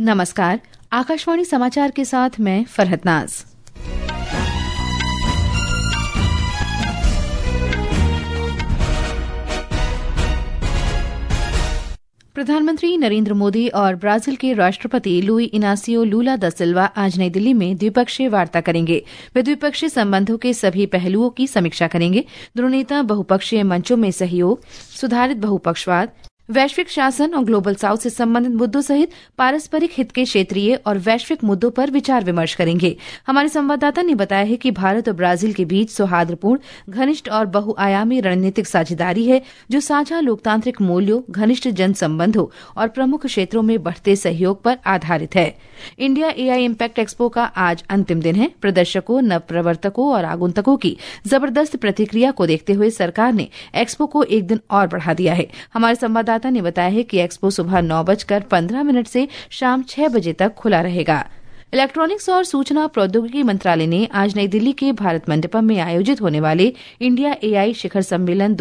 नमस्कार, आकाशवाणी समाचार के साथ मैं फरहत नाज। प्रधानमंत्री नरेंद्र मोदी और ब्राजील के राष्ट्रपति लुई इनासियो लूला दा सिल्वा आज नई दिल्ली में द्विपक्षीय वार्ता करेंगे। वे द्विपक्षीय संबंधों के सभी पहलुओं की समीक्षा करेंगे। दोनों नेता बहुपक्षीय मंचों में सहयोग, सुधारित बहुपक्षवाद, वैश्विक शासन और ग्लोबल साउथ से संबंधित मुद्दों सहित पारस्परिक हित के क्षेत्रीय और वैश्विक मुद्दों पर विचार विमर्श करेंगे। हमारे संवाददाता ने बताया है कि भारत और ब्राजील के बीच सौहार्दपूर्ण, घनिष्ठ और बहुआयामी रणनीतिक साझेदारी है, जो साझा लोकतांत्रिक मूल्यों, घनिष्ठ जन संबंधों और प्रमुख क्षेत्रों में बढ़ते सहयोग पर आधारित है। इंडिया एआई इम्पैक्ट एक्सपो का आज अंतिम दिन है। प्रदर्शकों, नवप्रवर्तकों और आगंतुकों की जबरदस्त प्रतिक्रिया को देखते हुए सरकार ने एक्सपो को एक दिन और बढ़ा दिया है। हमारे संवाददाता ने बताया है कि एक्सपो सुबह 9:15 से शाम 6 बजे तक खुला रहेगा। इलेक्ट्रॉनिक्स और सूचना प्रौद्योगिकी मंत्रालय ने आज नई दिल्ली के भारत मंडपम में आयोजित होने वाले इंडिया एआई शिखर सम्मेलन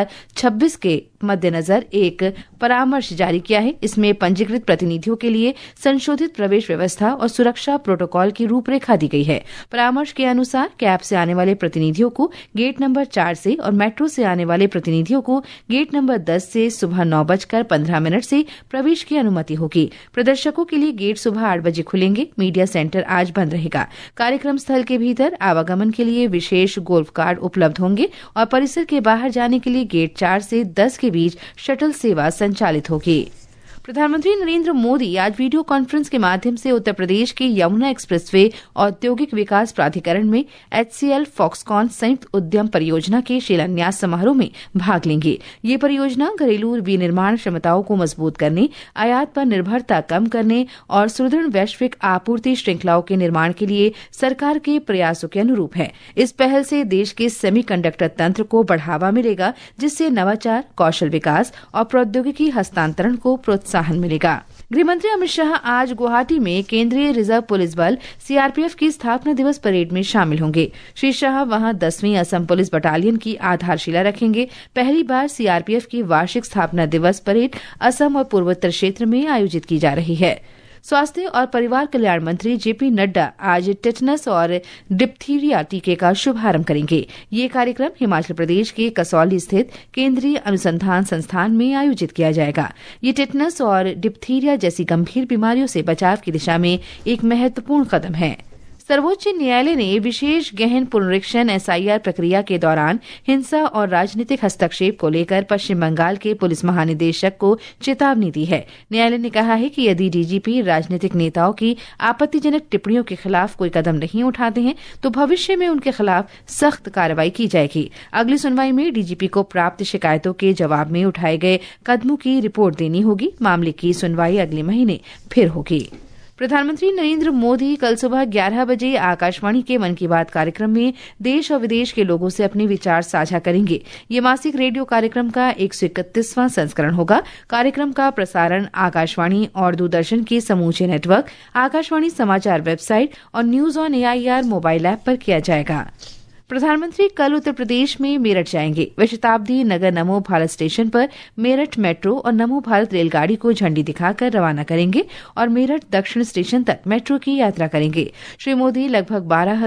2026 के मद्देनजर एक परामर्श जारी किया है। इसमें पंजीकृत प्रतिनिधियों के लिए संशोधित प्रवेश व्यवस्था और सुरक्षा प्रोटोकॉल की रूपरेखा दी गई है। परामर्श के अनुसार कैब से आने वाले प्रतिनिधियों को गेट नंबर 4 से और मेट्रो से आने वाले प्रतिनिधियों को गेट नंबर 10 से सुबह 9:15 से प्रवेश की अनुमति होगी। प्रदर्शकों के लिए गेट सुबह 8 बजे खुलेंगे। मीडिया सेंटर आज बंद रहेगा। कार्यक्रम स्थल के भीतर आवागमन के लिए विशेष गोल्फ कार्ड उपलब्ध होंगे और परिसर के बाहर जाने के लिए गेट 4 से 10 के बीच शटल सेवा संचालित होगी। प्रधानमंत्री नरेंद्र मोदी आज वीडियो कॉन्फ्रेंस के माध्यम से उत्तर प्रदेश के यमुना एक्सप्रेसवे औद्योगिक विकास प्राधिकरण में HCL फॉक्सकॉन संयुक्त उद्यम परियोजना के शिलान्यास समारोह में भाग लेंगे। ये परियोजना घरेलू विनिर्माण क्षमताओं को मजबूत करने, आयात पर निर्भरता कम करने और सुदृढ़ वैश्विक आपूर्ति श्रृंखलाओं के निर्माण के लिए सरकार के प्रयासों के अनुरूप है। इस पहल से देश के सेमीकंडक्टर तंत्र को बढ़ावा मिलेगा, जिससे नवाचार, कौशल विकास और प्रौद्योगिकी हस्तांतरण को प्रोत्साहन मिलेगा। गृहमंत्री अमित शाह आज गुवाहाटी में केंद्रीय रिजर्व पुलिस बल CRPF की स्थापना दिवस परेड में शामिल होंगे। श्री शाह वहां 10वीं असम पुलिस बटालियन की आधारशिला रखेंगे। पहली बार CRPF की वार्षिक स्थापना दिवस परेड असम और पूर्वोत्तर क्षेत्र में आयोजित की जा रही है। स्वास्थ्य और परिवार कल्याण मंत्री JP नड्डा आज टेटनस और डिप्थीरिया टीके का शुभारंभ करेंगे। ये कार्यक्रम हिमाचल प्रदेश के कसौली स्थित केंद्रीय अनुसंधान संस्थान में आयोजित किया जाएगा। ये टेटनस और डिप्थीरिया जैसी गंभीर बीमारियों से बचाव की दिशा में एक महत्वपूर्ण कदम है। सर्वोच्च न्यायालय ने विशेष गहन पुनरीक्षण SIR प्रक्रिया के दौरान हिंसा और राजनीतिक हस्तक्षेप को लेकर पश्चिम बंगाल के पुलिस महानिदेशक को चेतावनी दी है। न्यायालय ने कहा है कि यदि DGP राजनीतिक नेताओं की आपत्तिजनक टिप्पणियों के खिलाफ कोई कदम नहीं उठाते हैं तो भविष्य में उनके खिलाफ सख्त कार्रवाई की जाएगी। अगली सुनवाई में DGP को प्राप्त शिकायतों के जवाब में उठाए गए कदमों की रिपोर्ट देनी होगी। मामले की सुनवाई अगले महीने फिर होगी। प्रधानमंत्री नरेंद्र मोदी कल सुबह 11 बजे आकाशवाणी के मन की बात कार्यक्रम में देश और विदेश के लोगों से अपने विचार साझा करेंगे। ये मासिक रेडियो कार्यक्रम का 131वां संस्करण होगा। कार्यक्रम का प्रसारण आकाशवाणी और दूरदर्शन के समूचे नेटवर्क, आकाशवाणी समाचार वेबसाइट और news on AIR mobile app पर किया जाएगा। प्रधानमंत्री कल उत्तर प्रदेश में मेरठ जाएंगे। वे शताब्दी नगर नमो भारत स्टेशन पर मेरठ मेट्रो और नमो भारत रेलगाड़ी को झंडी दिखाकर रवाना करेंगे और मेरठ दक्षिण स्टेशन तक मेट्रो की यात्रा करेंगे। श्री मोदी लगभग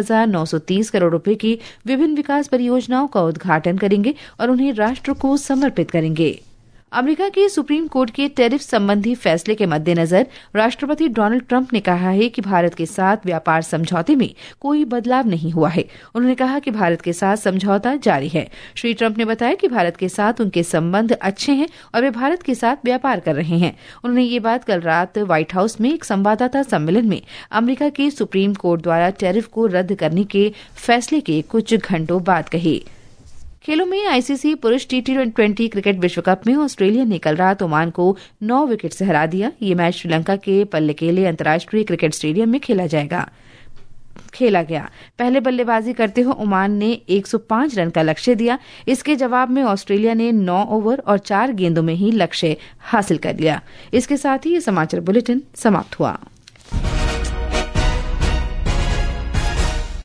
12,930 करोड़ रुपए की विभिन्न विकास परियोजनाओं का उद्घाटन करेंगे और उन्हें राष्ट्र को समर्पित करेंगे। अमेरिका के सुप्रीम कोर्ट के टैरिफ संबंधी फैसले के मद्देनजर राष्ट्रपति डोनाल्ड ट्रंप ने कहा है कि भारत के साथ व्यापार समझौते में कोई बदलाव नहीं हुआ है। उन्होंने कहा कि भारत के साथ समझौता जारी है। श्री ट्रंप ने बताया कि भारत के साथ उनके संबंध अच्छे हैं और वे भारत के साथ व्यापार कर रहे हैं। उन्होंने ये बात कल रात व्हाइट हाउस में एक संवाददाता सम्मेलन में अमेरिका के सुप्रीम कोर्ट द्वारा टैरिफ को रद्द करने के फैसले के कुछ घंटों बाद कही। खेलों में ICC पुरुष T20 क्रिकेट विश्व कप में ऑस्ट्रेलिया ने कल रात ओमान को 9 विकेट से हरा दिया। ये मैच श्रीलंका के पल्लेकेले अंतर्राष्ट्रीय क्रिकेट स्टेडियम में खेला गया। पहले बल्लेबाजी करते हुए ओमान ने 105 रन का लक्ष्य दिया। इसके जवाब में ऑस्ट्रेलिया ने 9 ओवर और 4 गेंदों में ही लक्ष्य हासिल कर लिया। इसके साथ ही ये समाचार बुलेटिन समाप्त हुआ।